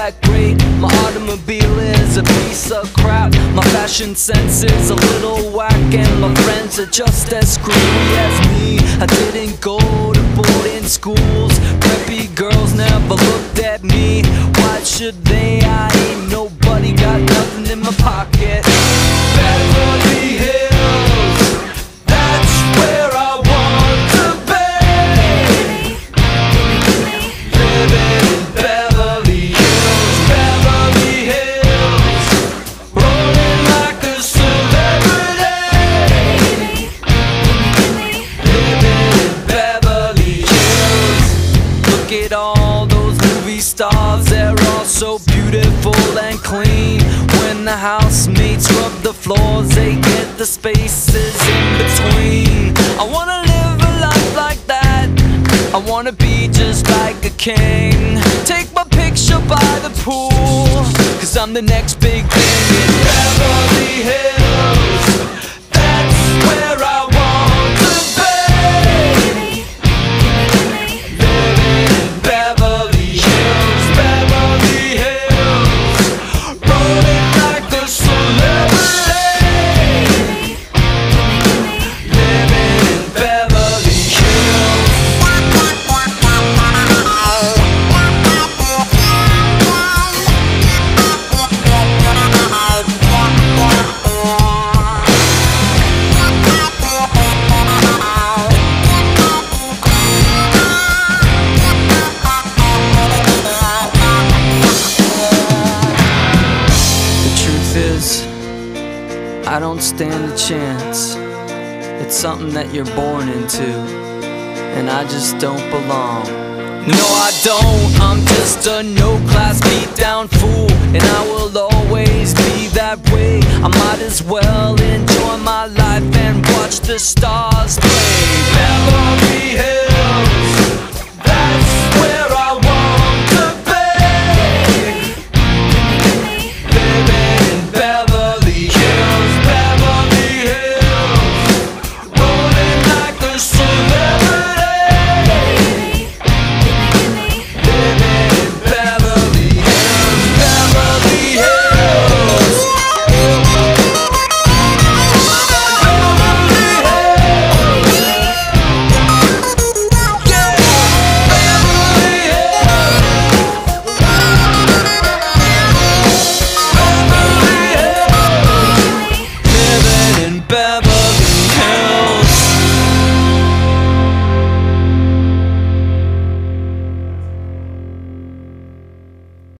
that great. My automobile is a piece of crap. My fashion sense is a little whack, and my friends are just as screwy as me. I didn't go to boarding schools. Preppy girls never looked at me. Why should they? I ain't nobody, got nothing in my pocket. Beverly Hills, that's where I want to be. Living in Beverly Hills, Beverly Hills, rolling like a celebrity. Living in Beverly Hills. Look at all those movie stars, they're all so beautiful and clean. When the housemates rub the floors, they get the spaces in between. I wanna live a life like that. I wanna be just like a king. Take my picture by the pool, 'cause I'm the next big thing in Beverly Hills. That's where I want to be. Living in Beverly Hills, Beverly Hills, rolling like a celebrity. Living in Beverly Hills. The truth is, I don't stand a chance. It's something that you're born into, and I just don't belong. No, I don't. I'm just a no-class beat-down fool, and I will always be that way. I might as well enjoy my life and watch the stars play. Beverly Hills.